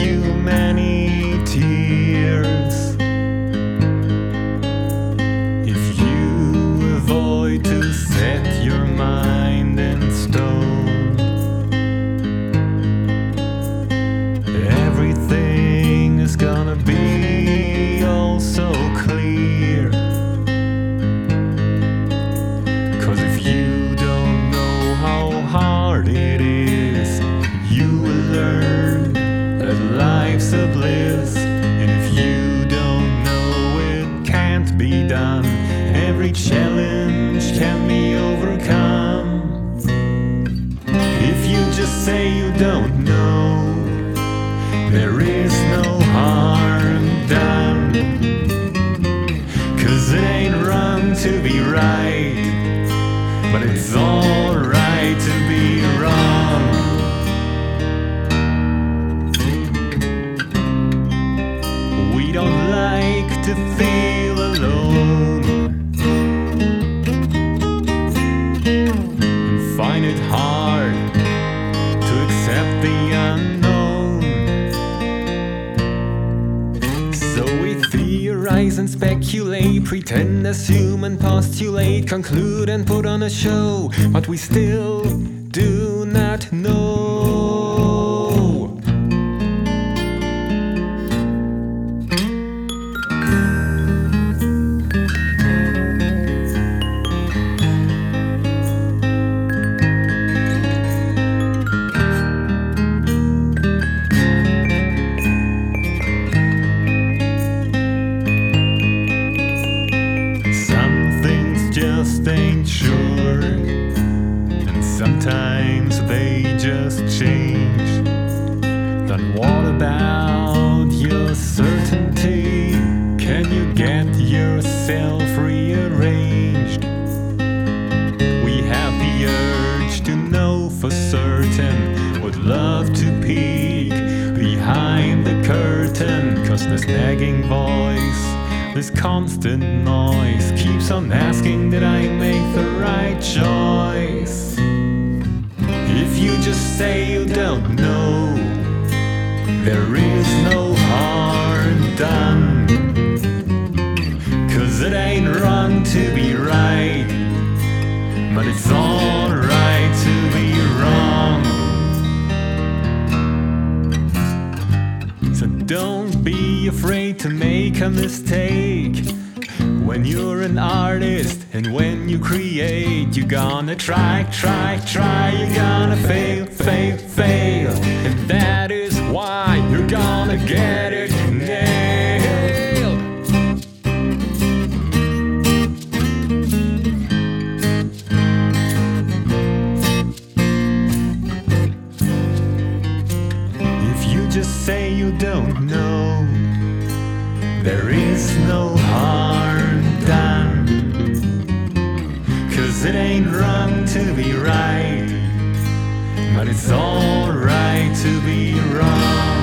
you many tears. If you avoid to set your mind in stone, everything is gonna be all so clear. 'Cause if you don't know how hard it is, you will learn that life's a bliss. And if you don't know it can't be done, every challenge can be overcome. If you just say you don't know, there is no harm done. 'Cause it ain't wrong to be right, but it's alright to be wrong. We don't like to feel alone, and find it hard to accept the unknown. So we theorize and speculate, pretend, assume and postulate, conclude and put on a show, but we still do not know. Just ain't sure, and sometimes they just change. Then what about your certainty? Can you get yourself rearranged? We have the urge to know for certain, would love to peek behind the curtain. 'Cause this nagging voice, this constant noise, keeps on asking that I make the right choice. If you just say you don't know, there is no harm done. 'Cause it ain't wrong to be right, but it's alright to be wrong. So don't be afraid to make a mistake. When you're an artist and when you create, you're gonna try, you're gonna fail, and that is why you're gonna get it nailed. If you just say you don't know, there is no harm done. 'Cause it ain't wrong to be right, but it's alright to be wrong.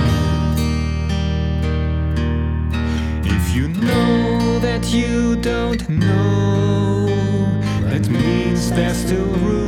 If you know that you don't know, that means there's still room